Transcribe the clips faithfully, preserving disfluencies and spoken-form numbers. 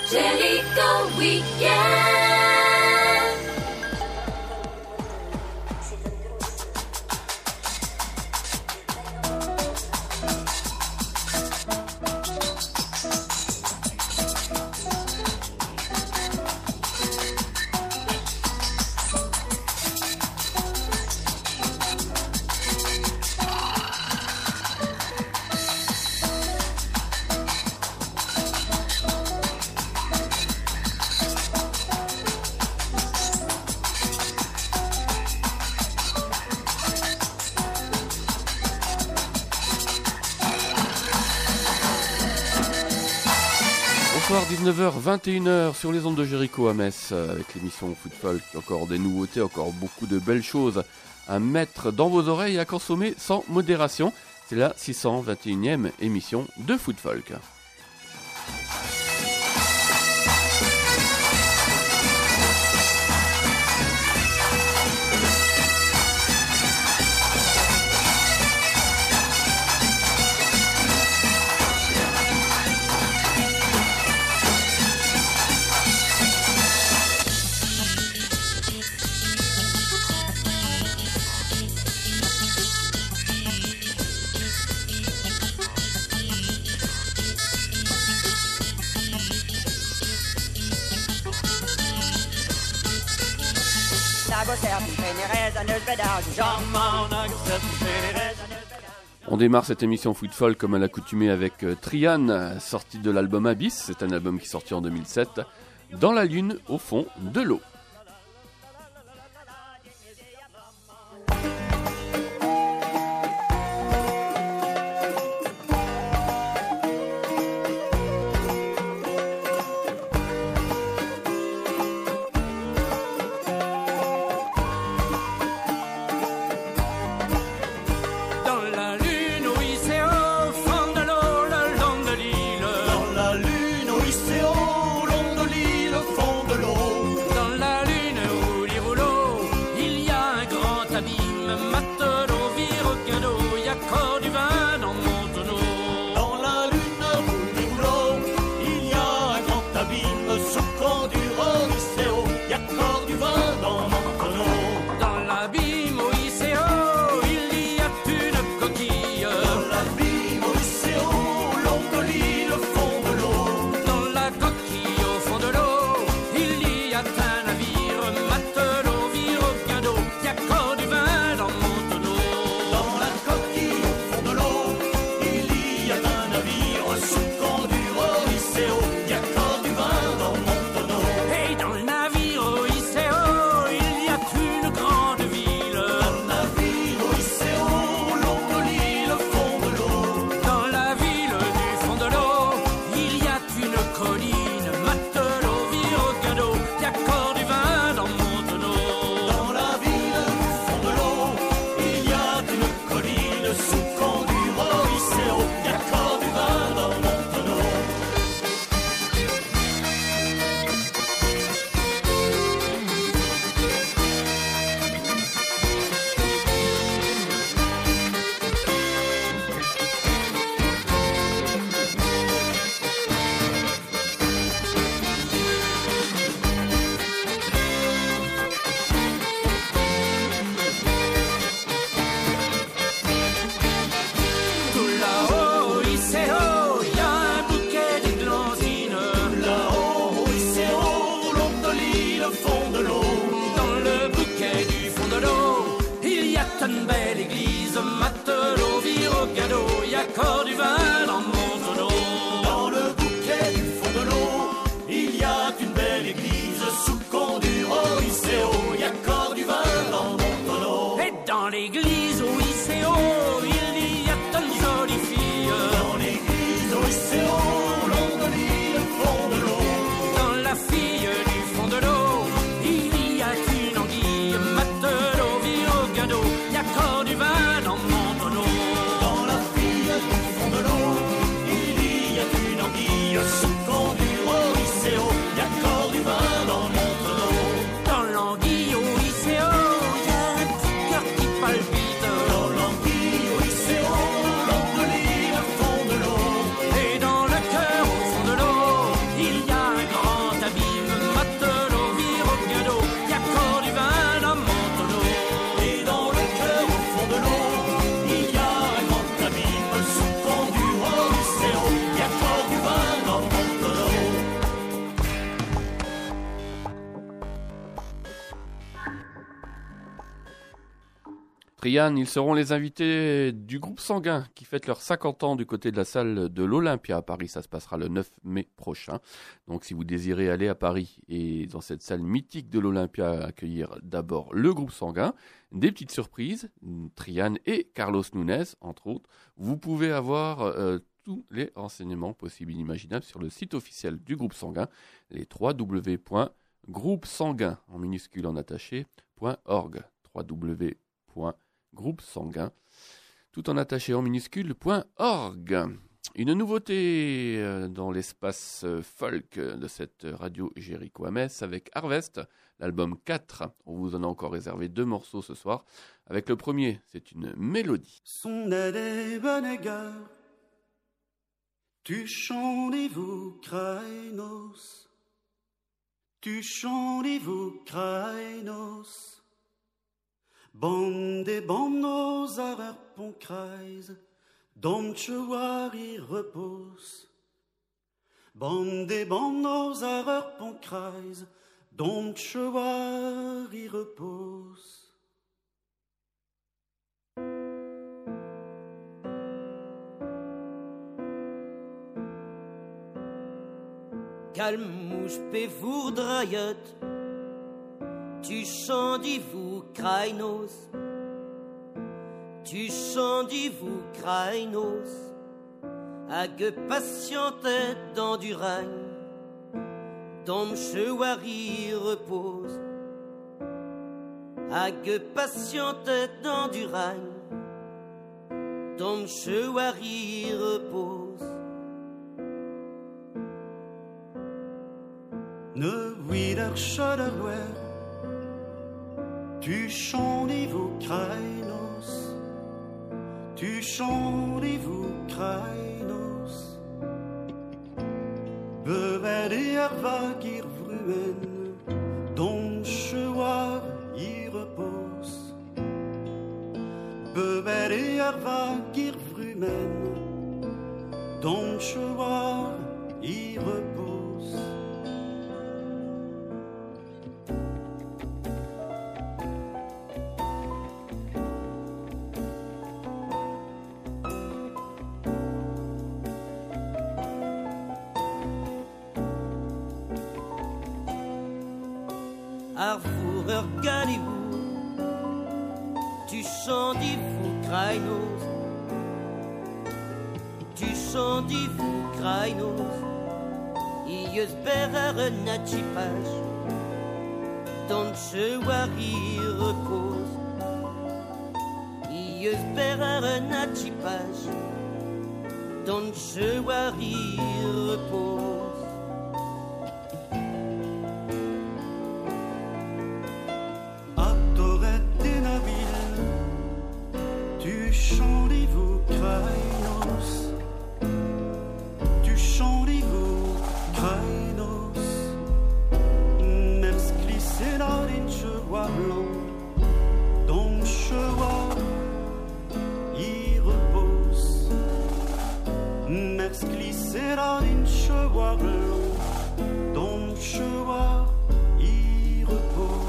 Jericho Weekend. dix-neuf heures vingt et une heures sur les ondes de Jericho à Metz avec l'émission Foot Folk. Encore des nouveautés, encore beaucoup de belles choses à mettre dans vos oreilles et à consommer sans modération. C'est la six cent vingt et unième émission de Foot Folk. On démarre cette émission Foot Folk comme à l'accoutumée avec Trian, sorti de l'album Abyss. C'est un album qui est sorti en deux mille sept. Dans la lune, au fond de l'eau. Trian, ils seront les invités du groupe sanguin qui fête leurs cinquante ans du côté de la salle de l'Olympia à Paris. Ça se passera le neuf mai prochain. Donc si vous désirez aller à Paris et dans cette salle mythique de l'Olympia accueillir d'abord le groupe sanguin, des petites surprises, Trian et Carlos Nunes entre autres, vous pouvez avoir euh, tous les renseignements possibles et inimaginables sur le site officiel du groupe sanguin, les w w w point groupe sanguin en minuscule en attaché point org. w w w point groupe sanguin tout en attaché en minuscule point org. Une nouveauté dans l'espace folk de cette radio Jericho Ames avec Harvest, l'album quatre. On vous en a encore réservé deux morceaux ce soir. Avec le premier, c'est une mélodie. Son est bonnegar, tu chantez-vous Krainos, tu chantez-vous Krainos. Bande bandos arar ponkreis, dom chewari repose. Bande bandos arar ponkreis, dom chewari repose. Calmouche pévour drayot, tu chandiez-vous Krainos, tu chandiez-vous Krainos, à que patientait dans du règne, dont m'chewari repose, à que patientait dans du règne, dont m'chewari repose. Ne wieder schadderwer, tu chantez-vous Krainos, tu chantez-vous Krainos. Beverde ervagir vrumen, dom chewar y repose. Beverde ervagir vrumen, dom chewar y repose. Arvoureur galibou, tu chandiez-vous Krainos, tu chandiez-vous Krainos, ieus berer natchipage, dont chewari repose, ieus berer natchipage, dont chewari repose. Chantez-vous Krainos, tu chantez-vous Krainos. Même glissé dans les chevaux blancs, dont chevaux y repose. Même glissé dans les chevaux blancs, dont chevaux y repose.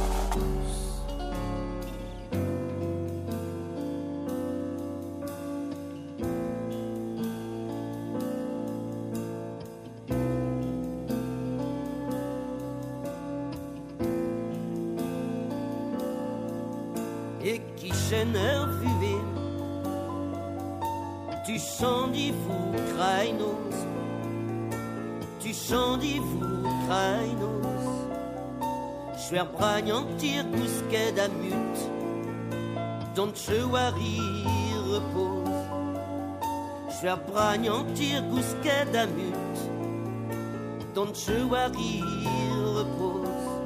Et qui chaîneur vué, tu chandiez-vous Krainos, tu chandiez-vous Krainos. Schwer bragnantir gousquet d'amut, dont chewari repose. Schwer bragnantir gousquet d'amut, dont chewari repose.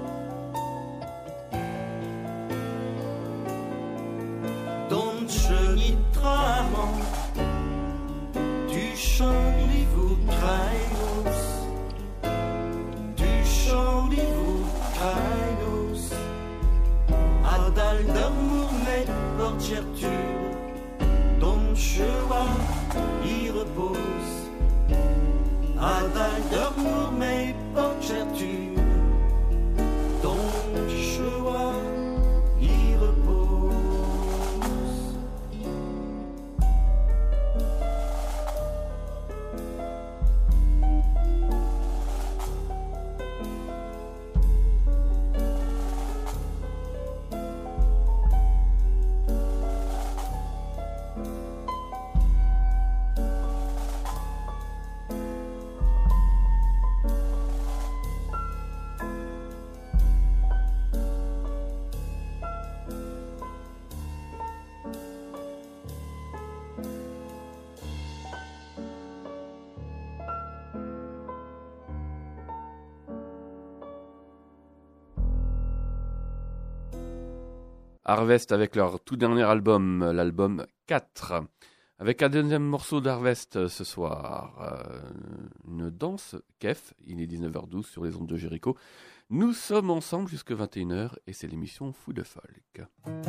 Chenitra-amant, tu chantez-vous Krainos, tu chantez-vous Krainos. Adal d'amour mais porte gertude, dont cheval y repose. Adal d'amour mais porte gertude, dont cheval y repose. Harvest avec leur tout dernier album, l'album quatre. Avec un deuxième morceau d'Harvest ce soir, euh, une danse Kef, il est dix-neuf heures douze sur les ondes de Jericho. Nous sommes ensemble jusqu'à vingt et une heures et c'est l'émission Fou de Folk.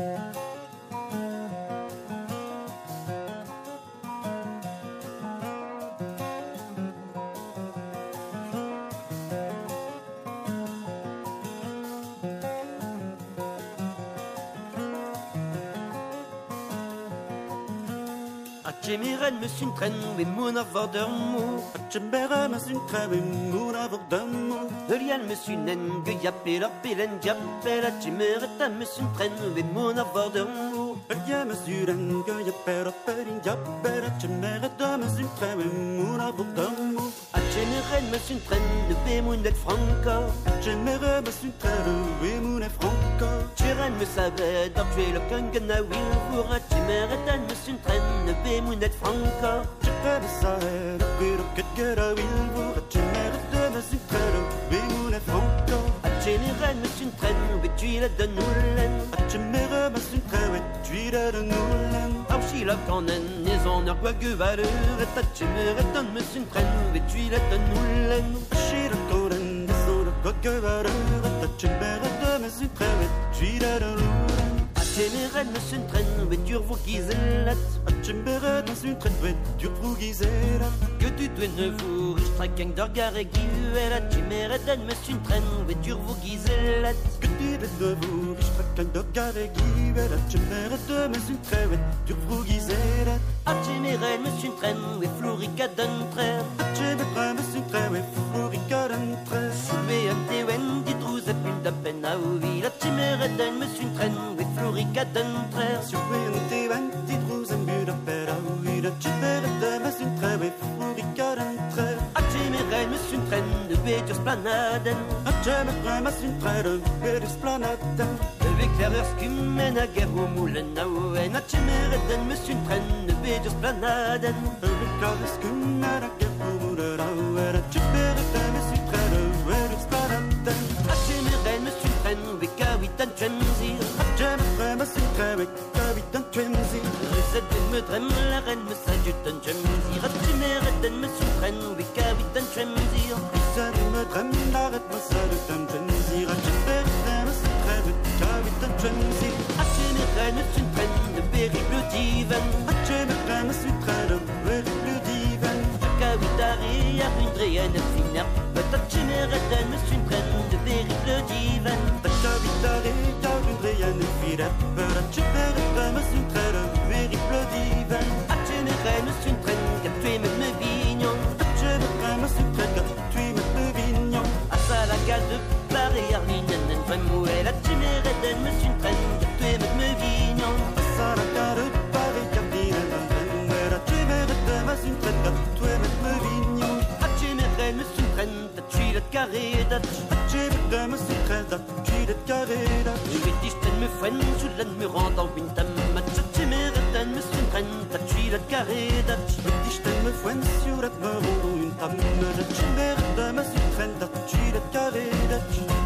Atjemeren med sin tren ved munder for dømmo Atjemeren med sin tren ved munder for dømmo Høljan med sin enge jappel op i den jappel Atjemeren med sin tren ved munder for dømmo Høljan med sin enge jappel op i den jappel Atjemeren med sin tren ved munder for dømmo Atjemeren med sin tren ved munder franca Atjemeren med sin tren ved munder franca Tjeren med savet og tvæl og gøngen af vilvur Atjemeren med sin tren ved munder franca Tjeren med savet og tvæl og gøngen af vilvur Atjemeren med sin tren ved munder franca Atjemeren med sin tren ved tvæl af den nullen Atjemeren med sin tren ved tvæl af den nullen Afskila kanen nizon er guaguvarer Atjemeren med sin tren ved tvæl af den nullen Afskila kanen nizon er guaguvarer Atjemeren med sin tren ved tvæl af den nullen Atjemeren med sin tren ved dyrvur gizelat Atjemeren med sin tren ved dyrvur gizelat Gødu dvenne vur i strekken der gare givel Atjemeren med sin tren ved dyrvur gizelat Gødu dvenne vur i strekken der gare givel Atjemeren med sin tren ved dyrvur gizelat Atjemeren med sin tren ved florikaden træ Atjemeren med sin tren ved florikaden træ Sylvean det ven de druse pynda penna uvil Atjemeren med sin tren ved florikaden træ Sylvean det ven de druse pynda penna uvil Atjemeren med sin tren ved florikaden træ Atjemeren med sin tren ved djørsplanaden Atjemeren med sin tren ved djørsplanaden Ved klærer skymmen af gærumulen af en Atjemeren med sin tren ved djørsplanaden Ved klærer skymmen af gærumulen af en Atjemeren med sin tren ved djørsplanaden Atjemeren med sin tren ved kavitan Tremsir Atjemeren med sin tren ved kavitan Tremsir Rigsætten med dremleren med sajutan Tremsir Atjemeren med sin tren ved kavitan Tremsir Rigsætten med dremleren med sajutan Tremsir Atjemeren med sin tren ved kavitan Tremsir Atjemeren med sin tren ved riblodiven Atjemeren med sin tren ved riblodiven Kavitari er indrejende finer Atjemeren med sin tren ved riblodiven Kavitari er indrejende finer Atjemeren med sin tren ved riblodiven Atjemeren med sin tren kan tvæmme med vignon Atjemeren med sin tren kan tvæmme med vignon Asala galde plare er linen en fremuel Atjemeren med sin tren kan tvæmme med vignon Asala galde plare er linen en fremuel Atjemeren med sin tren kan tvæmme med vignon Atjemeren med sin tren der twilet garedat Atjemeren med sin tren der twilet garedat Nu ved disten med frensulen med rand og vintam Atjemeren med sin tren der twilet garedat Disten med frensulen med rand og vintam Atjemeren med sin tren der twilet garedat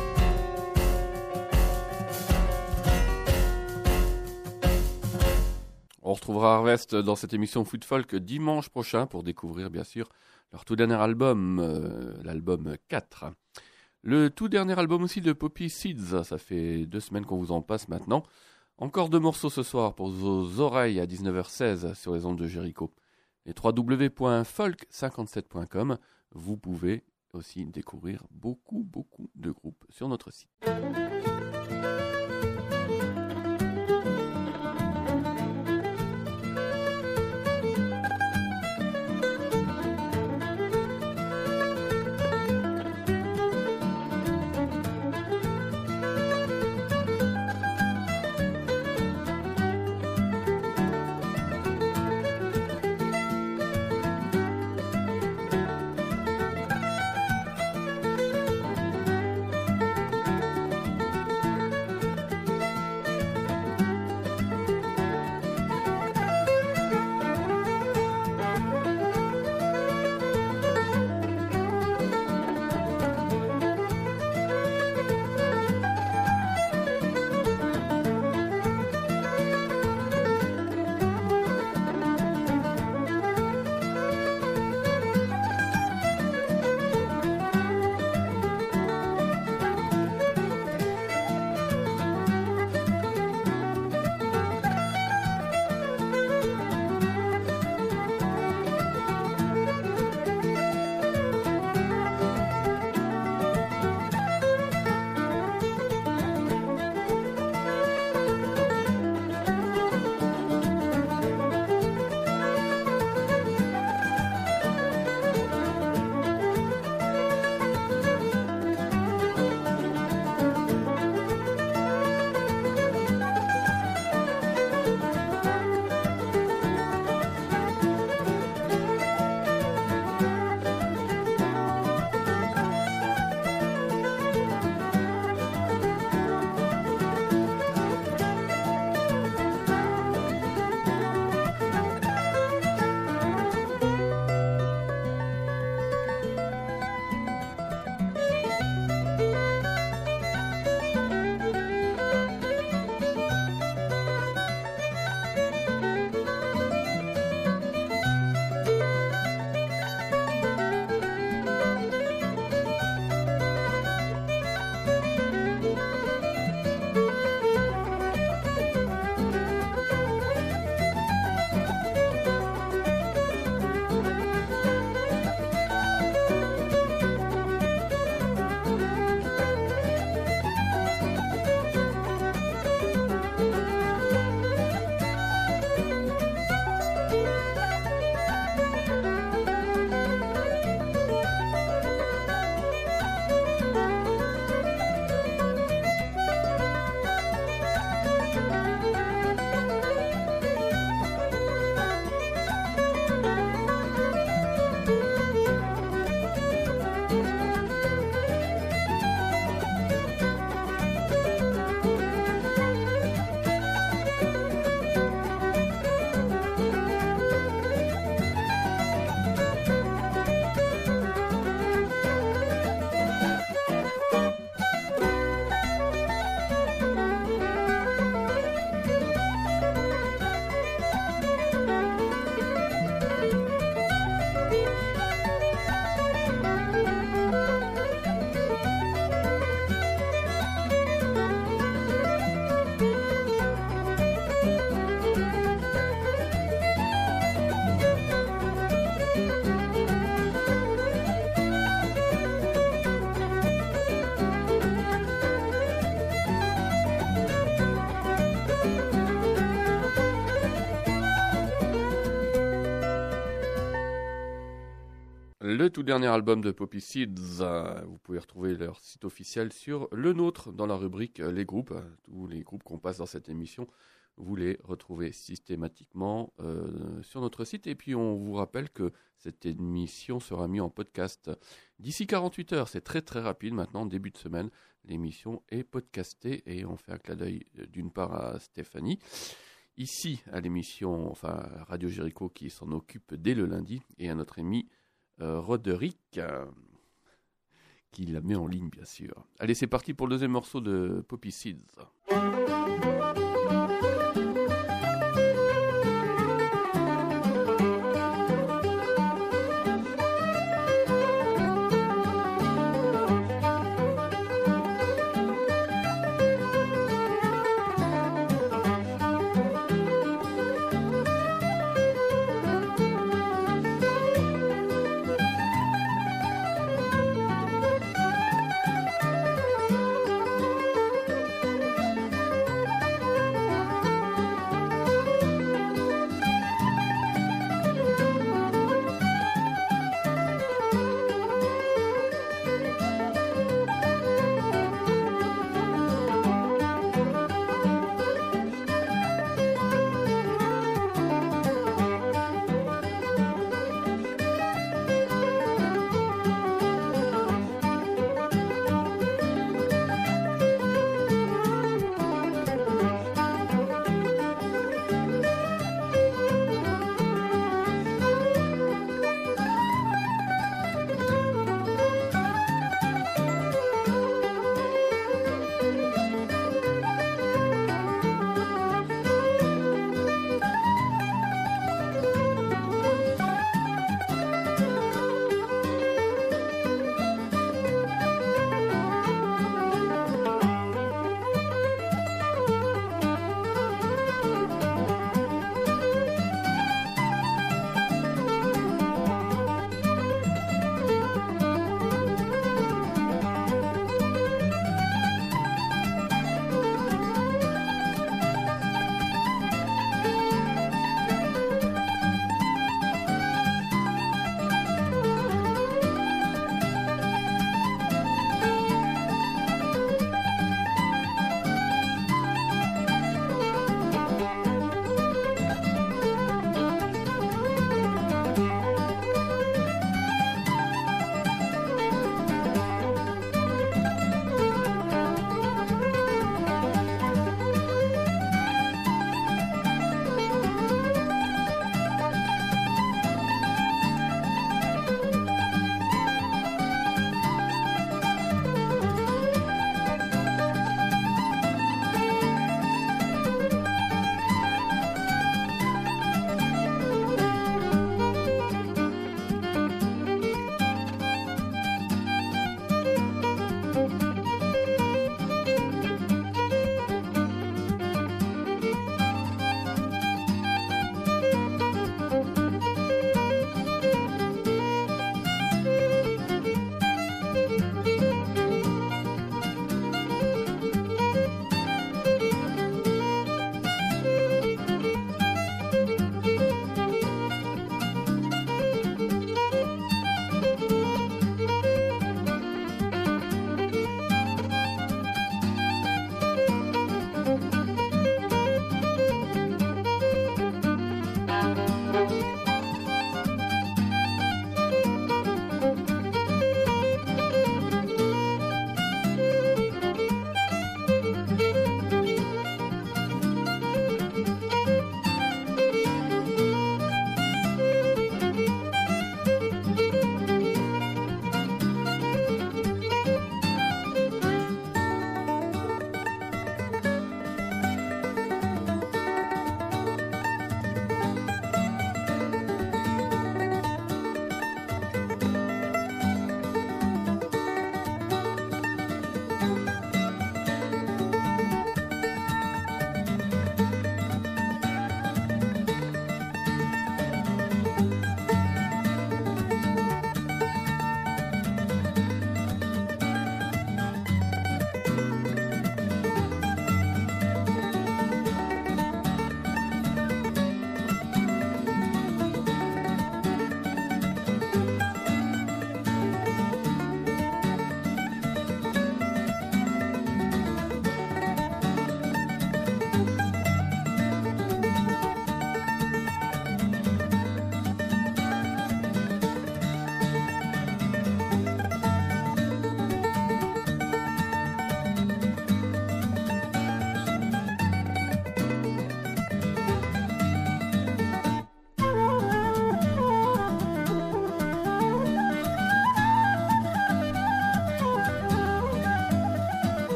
On retrouvera Harvest dans cette émission Foot Folk dimanche prochain pour découvrir bien sûr leur tout dernier album, euh, l'album quatre. Le tout dernier album aussi de Poppy Seeds, ça fait deux semaines qu'on vous en passe maintenant. Encore deux morceaux ce soir pour vos oreilles à dix-neuf heures seize sur les ondes de Jericho. Et w w w point folk cinquante-sept point com, vous pouvez aussi découvrir beaucoup beaucoup de groupes sur notre site. le tout dernier album de Poppy Seeds. Euh, vous pouvez retrouver leur site officiel sur le nôtre dans la rubrique euh, Les groupes. Tous les groupes qu'on passe dans cette émission, vous les retrouvez systématiquement euh, sur notre site. Et puis on vous rappelle que cette émission sera mise en podcast d'ici quarante-huit heures. C'est très très rapide maintenant, début de semaine. L'émission est podcastée et on fait un clin d'œil d'une part à Stéphanie, ici à l'émission, enfin Radio Jéricho qui s'en occupe dès le lundi, et à notre ami euh, Roderick euh, qui la met en ligne bien sûr. Allez, c'est parti pour le deuxième morceau de Poppy Seeds. Thank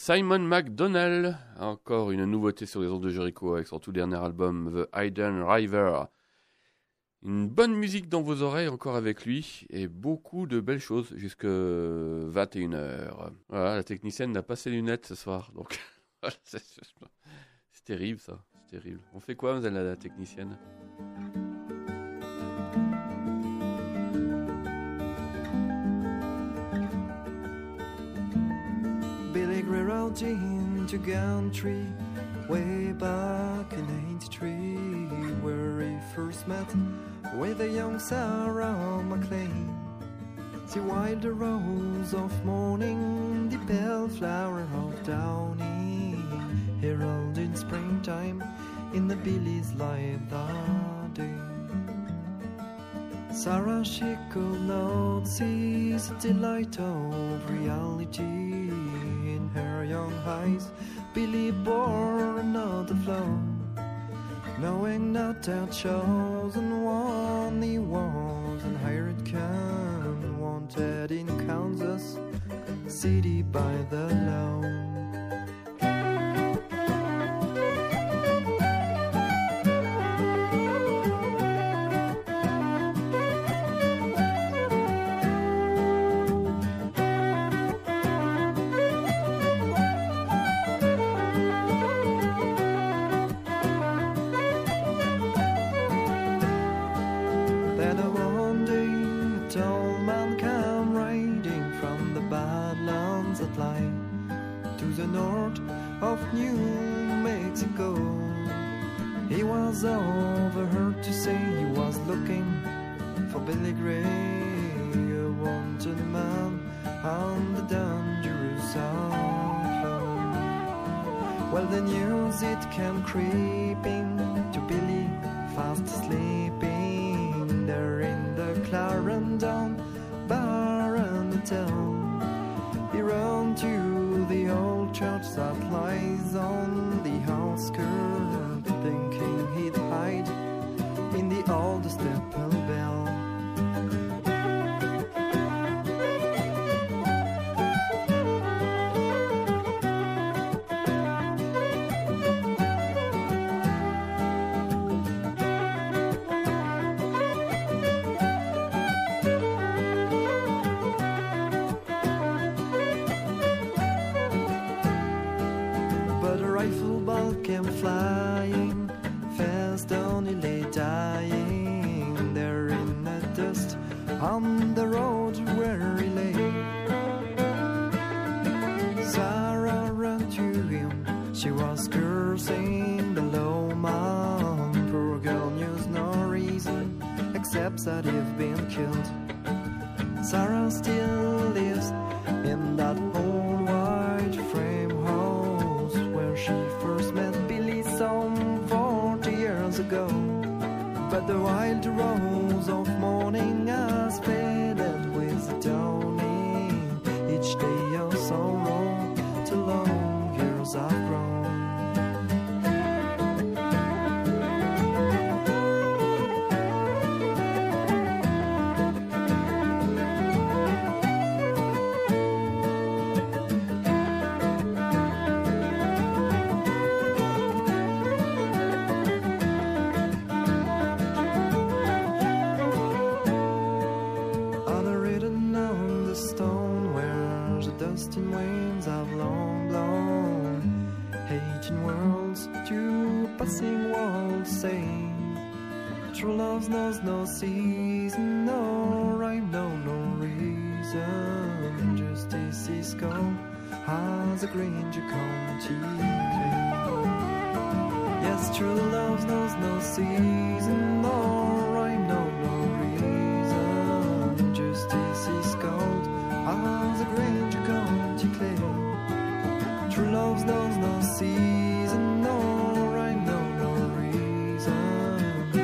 Simon McDonnell, encore une nouveauté sur les ondes de Jericho avec son tout dernier album The Hidden River. Une bonne musique dans vos oreilles encore avec lui et beaucoup de belles choses jusque vingt et une heures. Voilà, la technicienne n'a pas ses lunettes ce soir, donc c'est, c'est terrible ça, c'est terrible. On fait quoi, mademoiselle la technicienne? Billy Gray rode into Gantry way back in eighty-three, where he first met with a young Sarah McLean. See wild the rose of morning, the pale flower of downing, herald in springtime in the Billy's life that day. Sarah, she could not seize the delight of reality in her young eyes. Billy bore another flow, knowing not that chosen one he was, and hired can wanted in Kansas City by the law. Of New Mexico, he was overheard to say he was looking for Billy Gray, a wanted man on the dangerous outlaw. Well, the news it came creeping to Billy, fast sleeping there in the Clarendon bar and the town. He ran to the old church that lies on the outskirts, thinking he'd hide in the old steeple bell. Came flying fast, only lay dying there in the dust on the road where he lay. Sarah ran to him, she was cursing the low man. Poor girl knew no reason except that he'd been killed. Sarah still lives in that old white frame house where she first met Billy some forty years ago. But the wild rose of morning has faded with the dawning. Each day of sorrow to long years have grown. Dustin winds have long blown, hating worlds to passing walls say, true love knows no season, no rhyme, no, no reason. Justice is gone as a Granger County claim. Yes, true love knows no season, no rhyme, no, no reason. Justice is gone as a Granger County claim. True love knows no season, no rhyme, no, no reason.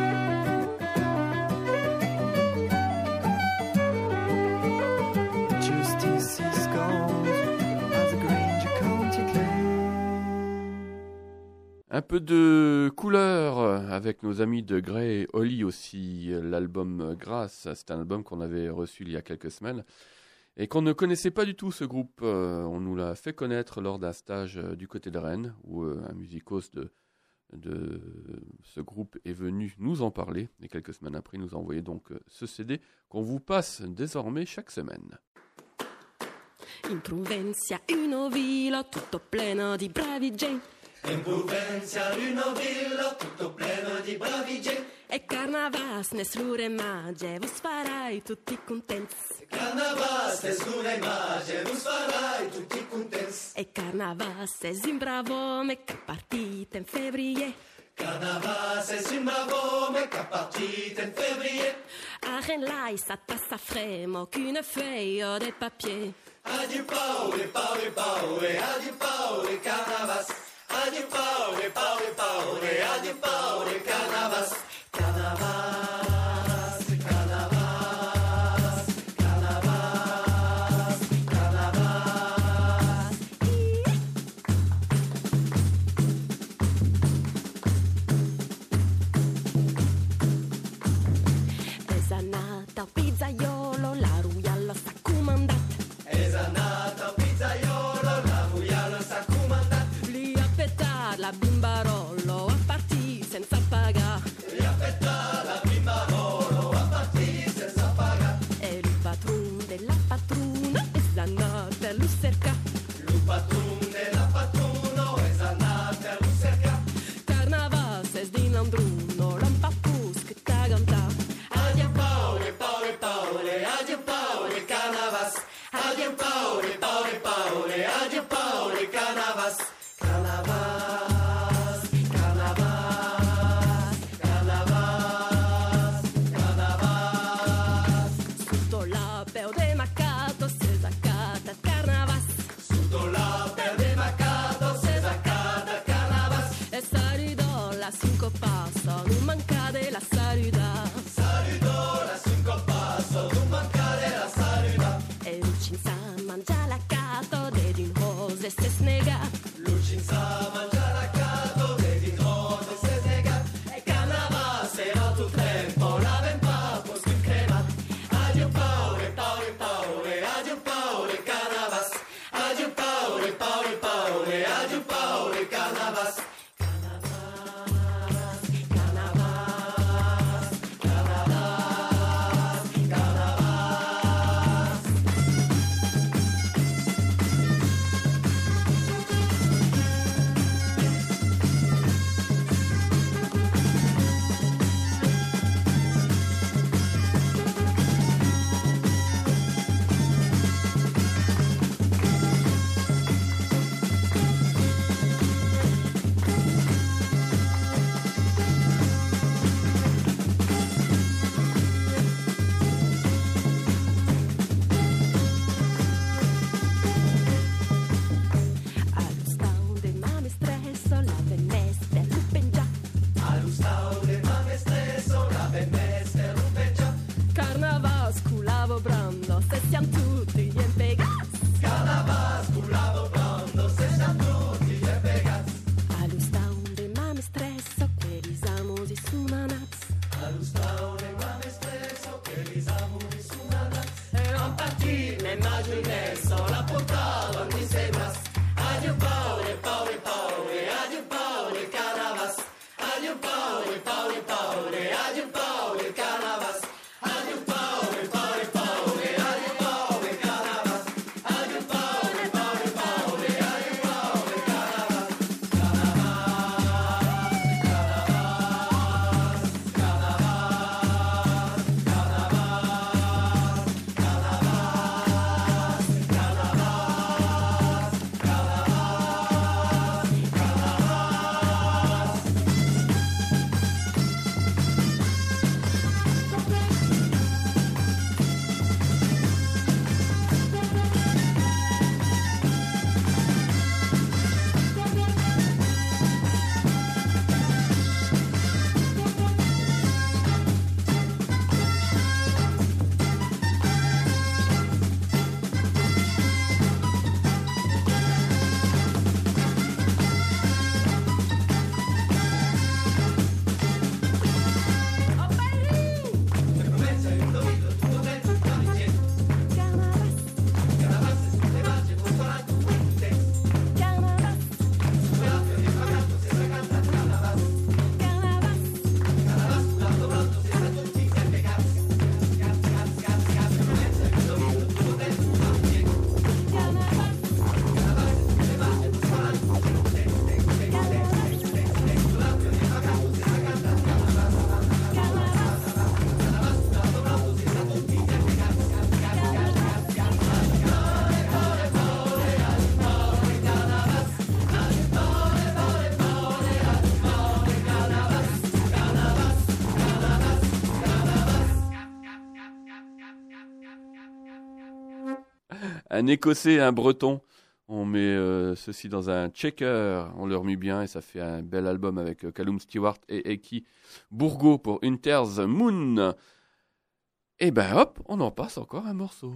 Justice is gone as a Granger County claim. Un peu de couleur avec nos amis de Gray et Holly aussi. L'album Grâce, c'est un album qu'on avait reçu il y a quelques semaines. et qu'on ne connaissait pas du tout ce groupe. Euh, on nous l'a fait connaître lors d'un stage euh, du côté de Rennes, où euh, un musicos de, de ce groupe est venu nous en parler, et quelques semaines après, il nous a envoyé donc euh, ce C D qu'on vous passe désormais chaque semaine. In Provencia una villa tutto pleno di bravi gente. In Provencia una villa tutto pleno di bravi gente. E carnavas nessuno immagine, vos farai tutti contenti. Carnavas nessuno immagine, vos farai tutti contenti. E carnavas è un bravo me che partite in febbraio. Carnavas è un bravo me che partite in febbraio. A Rennes ça tasse à fremo qu'une feuille de papier. Adieu paure, paure, paure, adieu paure, carnavas. Adieu paure, paure, paure, adieu paure, carnavas. Carnavas, carnavas, carnavas, carnavas. Es nata al pizzaiolo, la ruiala s'ha comandat. És anat al pizzaiolo, la ruiala s'ha comandat. Li ha petat la bimbarolo a partir senza pagar. Li ha petat la bimbarolo a partir senza pagar. E il patron della patrona es anat a lo cercar. Il patron della patrona és anat a lo cercar. Carnavas es din l'andruno, l'empapus che t'ha cantat. Adieu paure, paure, paure, un Écossais et un Breton. On met euh, ceci dans un checker, on le remue bien et ça fait un bel album avec euh, Callum Stewart et Eki Bourgo pour Winter's Moon. Et ben hop, on en passe encore un morceau.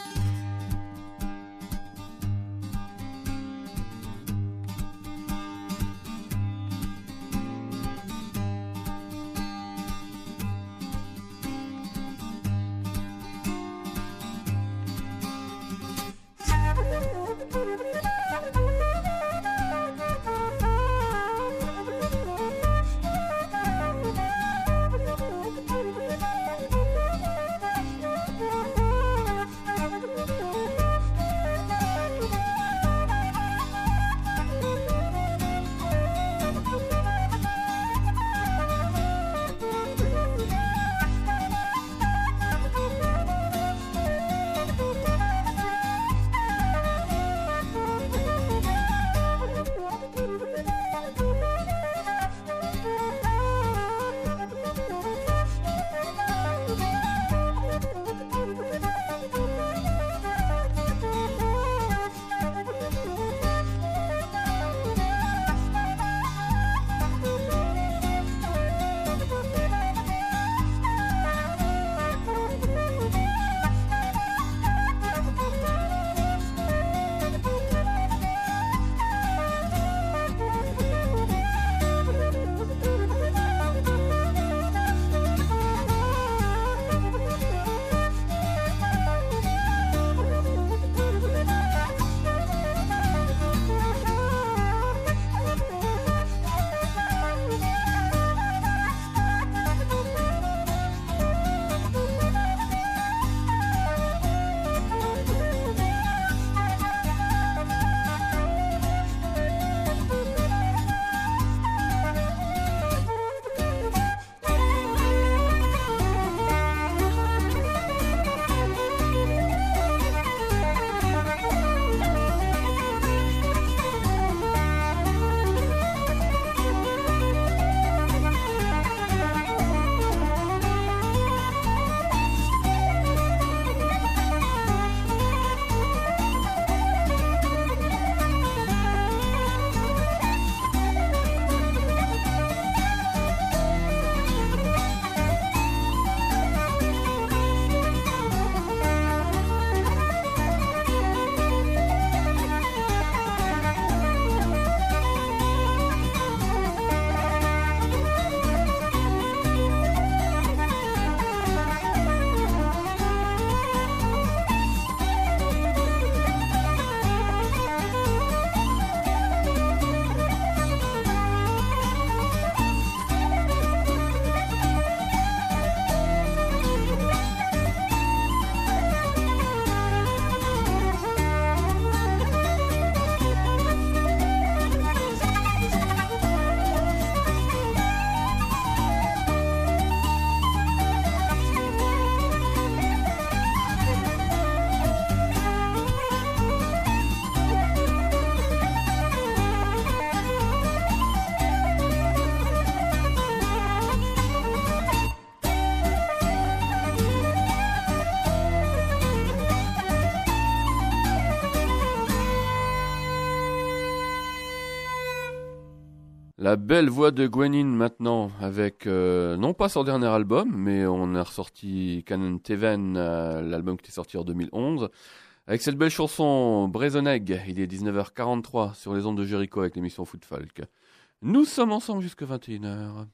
La belle voix de Gwenin maintenant, avec euh, non pas son dernier album, mais on a ressorti Canon Teven, euh, l'album qui est sorti en deux mille onze, avec cette belle chanson Brezoneg. Il est dix-neuf heures quarante-trois sur les ondes de Jericho avec l'émission Foot Folk. Nous sommes ensemble jusqu'à vingt et une heures.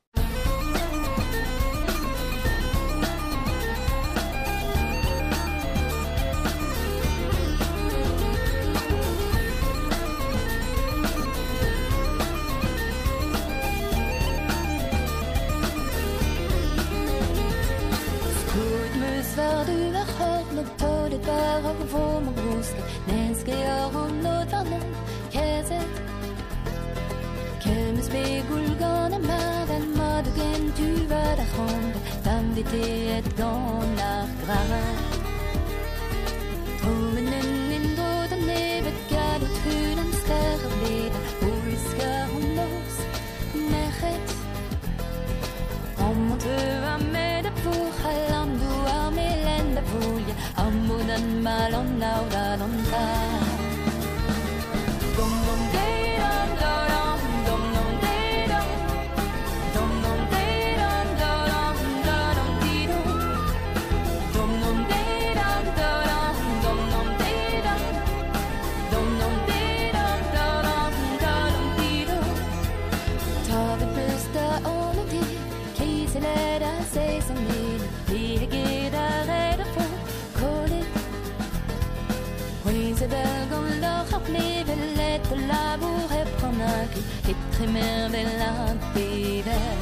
Malon now that on Trimmer bella biver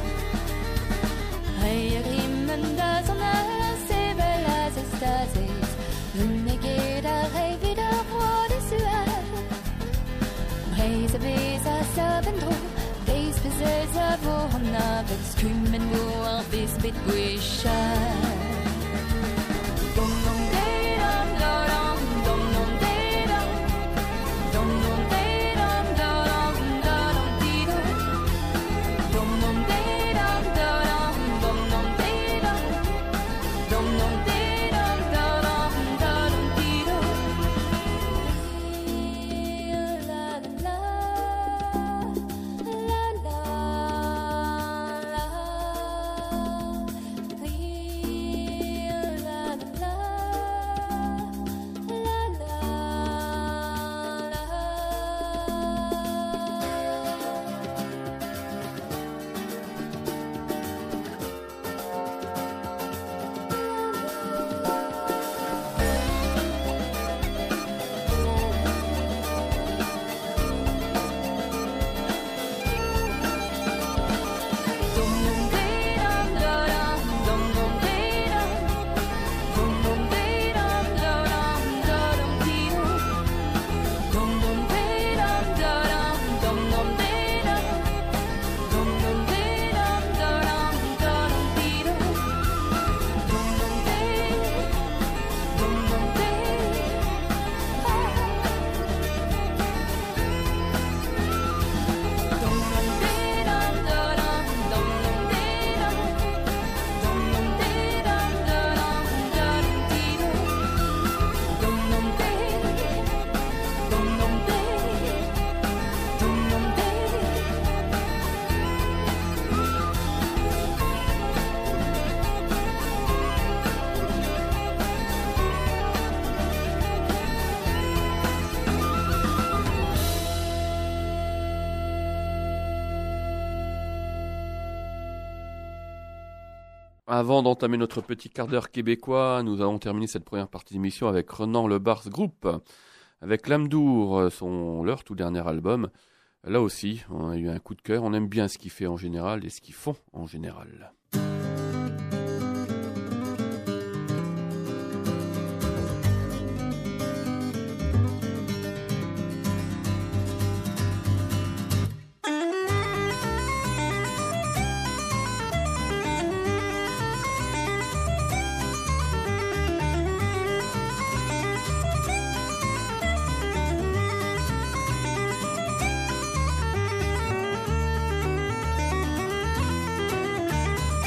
Heia grimmen da sånne Sevela sestasis Unnegeda rei videre på det suer Reise visa sabendro Deis besøsa vårna Vets kummen vår Vis bit guisha Dom dom deidam dam Dom dom deidam Dom dom deidam dam Avant d'entamer notre petit quart d'heure québécois, nous allons terminer cette première partie d'émission avec Renan Le Bars Group, avec L'Amour, son leur tout dernier album. Là aussi, on a eu un coup de cœur, on aime bien ce qu'il fait en général et ce qu'ils font en général. Thank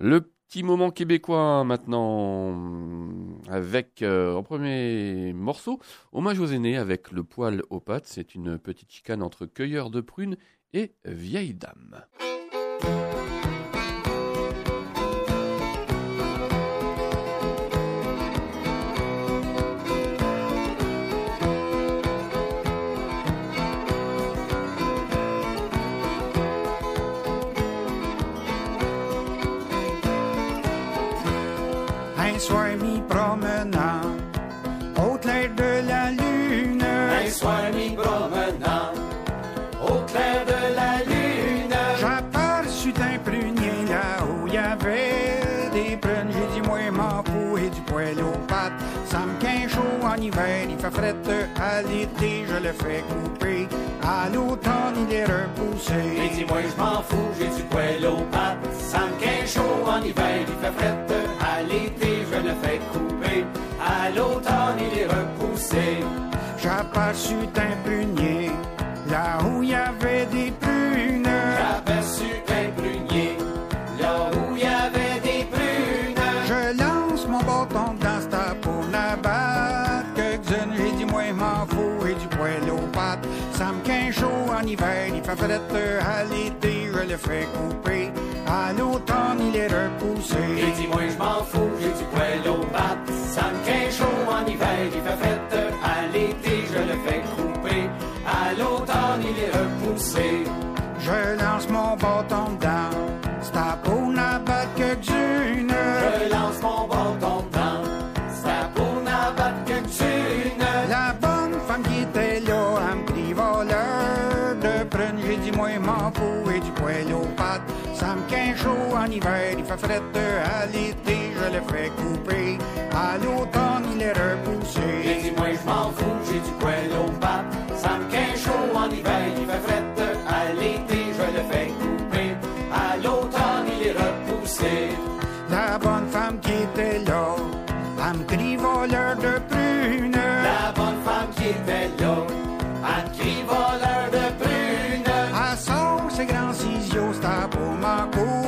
Le petit moment québécois maintenant, avec euh, en premier morceau, hommage aux aînés avec le poil aux pattes. C'est une petite chicane entre cueilleurs de prunes et vieille dame. Un soir mi promenant au clair de la lune. Un soir mi promenant au clair de la lune. J'aperçus un prunier là où il y avait des prunes. J'ai dit moi m'en fous et du poil aux pattes. Ça me quinze chaud en hiver, il fait fret à l'été, je le fais couper. À l'automne il est repoussé. J'ai dit moi je m'en fous, j'ai du poil aux pattes. Ça me quinze chaud en hiver, il fait fret à l'été, je le fais couper. À l'automne il est repoussé. J'aperçus un prunier là où il y avait des prunes. J'aperçus un prunier là où il y avait des prunes. Je lance mon bâton dans cette pour n'abattre quelques-unes. J'ai dit moi m'en fous et du poil aux pattes. Ça me quinze chaud en hiver, il fait fret à l'été, je le fais couper. À l'automne il est repoussé. J'ai dit moi je m'en fous, j'ai du poil aux pattes. Ça me quinze chaud en hiver, il fait fret à l'été, je le fais couper. À l'automne il est repoussé. Je lance mon bâton dedans, c'est pour n'abattre quelques-unes. Je lance mon bâton dedans, c'est pour n'abattre quelques-unes. La bonne femme qui était là, elle me crie voleur de prunes. J'ai dit moi m'en fous et du poil aux pattes. Ça me quinze chaud en hiver, il fait fret à l'été, je le fais couper. À l'automne il est repoussé. J'ai dit moi je m'en fous, j'ai du poil aux pattes. Ça me quinze chaud en hiver, il fait fret à l'été, je le fais couper. À l'automne il est repoussé. La bonne femme qui était là, elle me crie voleur de prunes. La bonne femme qui était là, elle me crie voleur de prunes. Elle sort ses grands ciseaux, c'est pour m'en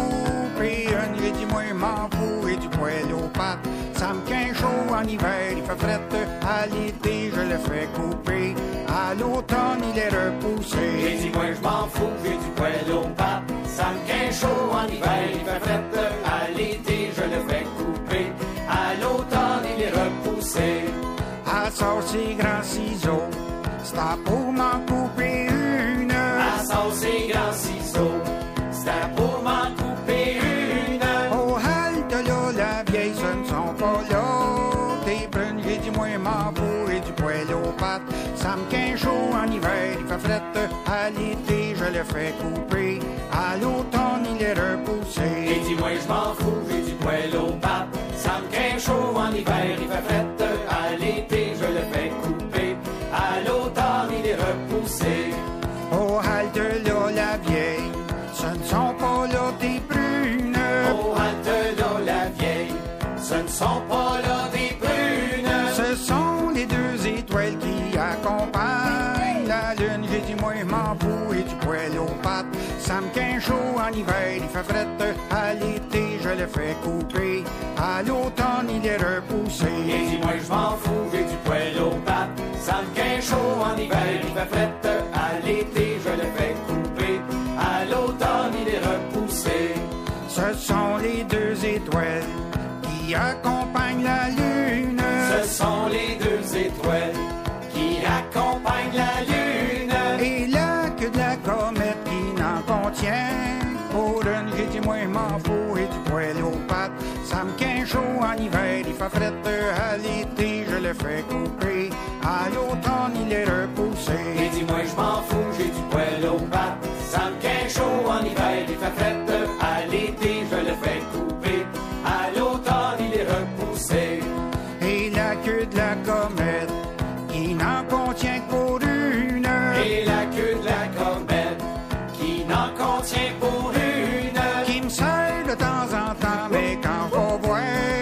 couper une. J'ai dit moi m'en fous et du poil aux pattes. Ça me quinze chaud en hiver, il fait fret à l'été, je le fais couper. À l'automne il est repoussé. J'ai dit moi je m'en fous, j'ai du poil aux pattes. Ça me quinze chaud en hiver, il fait fret à l'été, je le fais couper. À l'automne il est repoussé. Elle sort ses grands ciseaux, c'est pour m'en couper une. Elle sort ses grands ciseaux, c'est pour m'en couper une. Oh halte là, la vieille, ce ne sont pas là des prunes. J'ai dit moi m'en fous et du poil aux pattes. Ça me quinze chaud en hiver, il fait fret à l'été, je le fais couper. À l'automne il est repoussé. J'ai dit moi je m'en fous, j'ai du poil aux pattes. Ça me quinze chaud en hiver, il fait fret à l'été, je le fais couper. À l'automne il est repoussé. Oh halte là, la vieille, ce ne sont pas là des prunes. Oh halte là la vieille, ce ne sont pas là des prunes. Ce sont les deux étoiles qui accompagnent la lune. J'ai dit moi m'en fous et du poil aux pattes. Ça me quinze chaud en hiver, il fait fret à l'été, je le fais couper. À l'automne il est repoussé. J'ai dit moi je m'en fous, j'ai du poil aux pattes. Ça me quinze chaud en hiver, il fait fret à l'été, je le fais couper. À l'automne il est repoussé. Ce sont les deux étoiles qui accompagnent la lune. Ce sont les deux étoiles qui accompagnent la lune. Et la queue de la comète qui n'en contient pour une. J'ai dit moi m'en fous et du poil aux pattes. Ça me quinze chaud en hiver, il fait fret à l'été, je le fais couper. À l'automne il est repoussé. J'ai dit moi je m'en fous, j'ai du poil aux pattes. Ça me quinze chaud en hiver, il fait fret à l'été, je le fais couper. À l'automne il est repoussé. Et la queue de la comète qui n'en contient que pour une. Et la queue de la comète qui n'en contient pour une. Qui me sert de temps en temps, mais quand on voit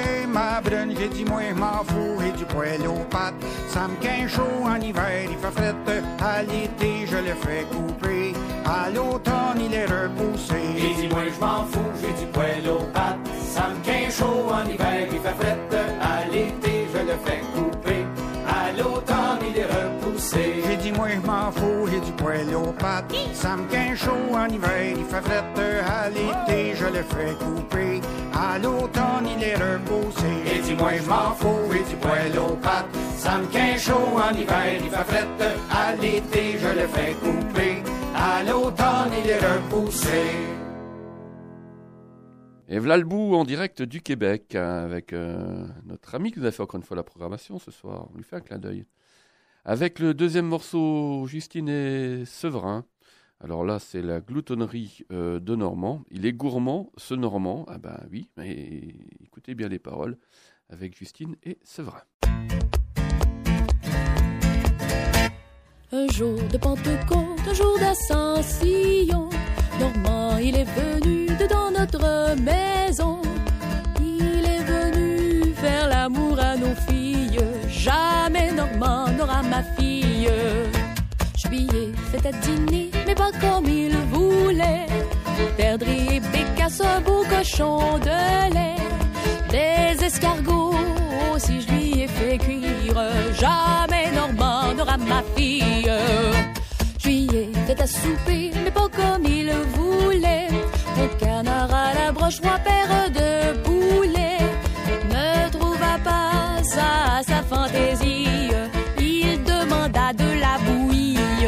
ma brune, j'ai dit moi m'en fous et du poil aux pattes. Ça me quinze chaud en hiver, il fait fret à l'été, je le fais couper. À l'automne il est repoussé. J'ai dit moi je m'en fous, j'ai du poil aux pattes. chaud en hiver, il fait frette. À l'été, je le fais couper. À l'automne, il est repoussé. J'ai dit moi je m'en fous, j'ai du poil aux pattes. Ça me quinze chaud en hiver, il fait frette. À l'été, je le fais couper. À l'automne, il est repoussé. Et dis-moi, je m'en fous, et du poil aux pattes. Ça me quinze chaud en hiver, il fait frette. À l'été, je le fais couper. À l'automne, il est repoussé. Et v'là le bout en direct du Québec, hein, avec euh, notre ami qui nous a fait encore une fois la programmation ce soir. On lui fait un clin d'œil. Avec le deuxième morceau, Justine et Séverin. Alors là, c'est la gloutonnerie euh, de Normand. Il est gourmand, ce Normand. Ah ben oui, mais écoutez bien les paroles. Avec Justine et Séverin. Un jour de Pentecôte, un jour d'Ascension, Normand, il est venu dedans notre maison. Il est venu faire l'amour à nos filles. Jamais Normand n'aura ma fille. Je lui ai fait à dîner, mais pas comme il voulait. Perdrix et bécasse, un beau cochon de lait. Des escargots aussi je lui ai fait cuire. Jamais Normand n'aura ma fille. Je lui ai fait à souper, mais pas comme il voulait. Un canard à la broche, trois paires de boulets. Ne trouva pas ça à sa fantaisie. Il demanda de la bouillie.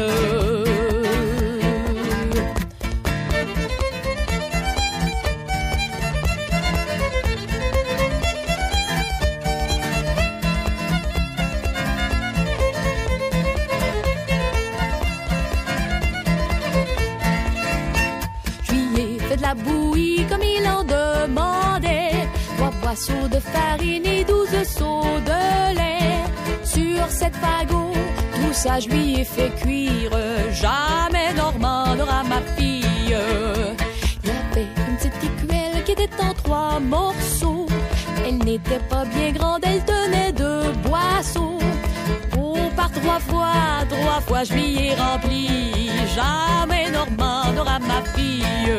De la bouillie comme il en demandait. Trois boisseaux de farine et douze seaux de lait. Sur cette fagot, tout ça je lui ai fait cuire. Jamais Normand n'aura ma fille. Il y avait une petite écuelle qui était en trois morceaux. Elle n'était pas bien grande, elle tenait deux boisseaux. Oh, par trois fois, trois fois je lui ai rempli. Jamais Normand n'aura ma fille.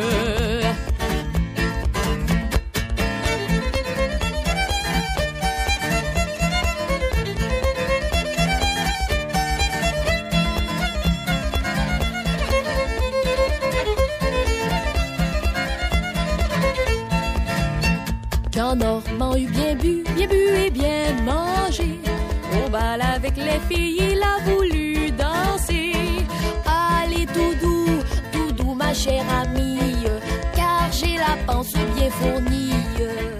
Quand Normand eut bien bu, bien bu et bien mangé, au bal avec les filles, il a voulu danser. Allez tout doux, tout doux ma chère amie, car j'ai la panse bien fournie.